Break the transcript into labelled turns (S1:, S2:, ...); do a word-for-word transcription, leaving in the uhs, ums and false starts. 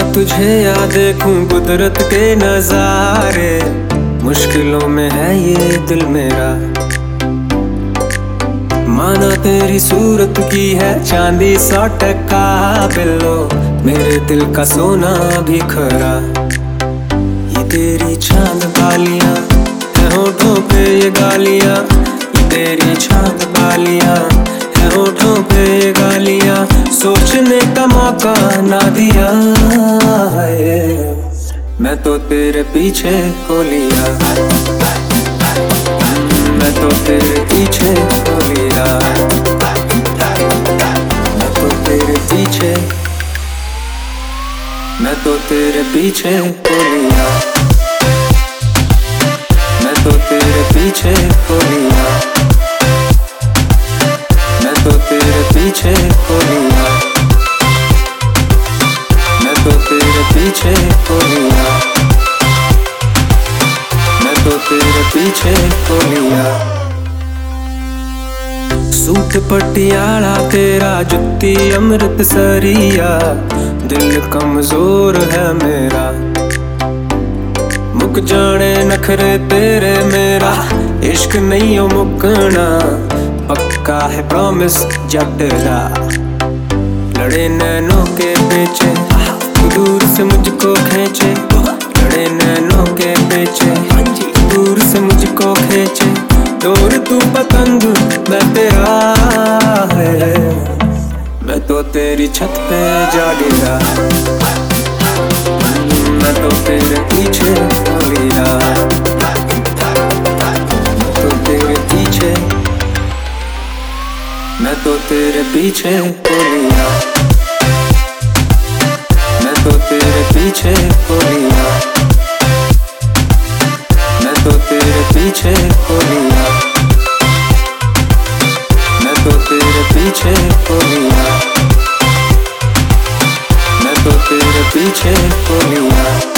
S1: तुझे या देखूं कुदरत के नजारे, मुश्किलों में है ये दिल मेरा। माना तेरी सूरत की है चांदी सौ टका बिल्लो, मेरे दिल का सोना भी खरा। ये तेरी चांद बालियां है होठों पे ये गालियां, ये तेरी चांद बालियां है होठों पे ये गालियां, सोचने का मौका ना दिया है, मैं तो तेरे पीछे हो लिया। मैं तो तेरे पीछे हो लिया, मैं तो तेरे पीछे, मैं तो तेरे पीछे हो लिया, मैं तो तेरे पीछे हो लिया, मैं तो तेरे पीछे हो लिया, मैं तो तेरे पीछे हो लिया, मैं तो तेरे पीछे हो लिया। सूट पटियाला तेरा जुत्ती अमृतसरिया, दिल कमजोर है मेरा। मुक जाने नखरे तेरे मेरा, इश्क नहीं हो मुकना, पक्का है प्रॉमिस जटला। लड़े नैनों के पीछे दूर से मुझको खींचे, लड़े नैनों के पीछे दूर से मुझको खींचे, दूर तू पतंग मैं तेरा है, मैं तो तेरी छत पे जा गिरा। मैं तो तेरे पीछे हो लिया, मैं तो तेरे पीछे, मैं तो तेरे पीछे हो लिया, मैं तो तेरे पीछे हो लिया, मैं तो तेरे पीछे हो लिया, मैं तो तेरे पीछे हो लिया, मैं तो तेरे पीछे हो लिया।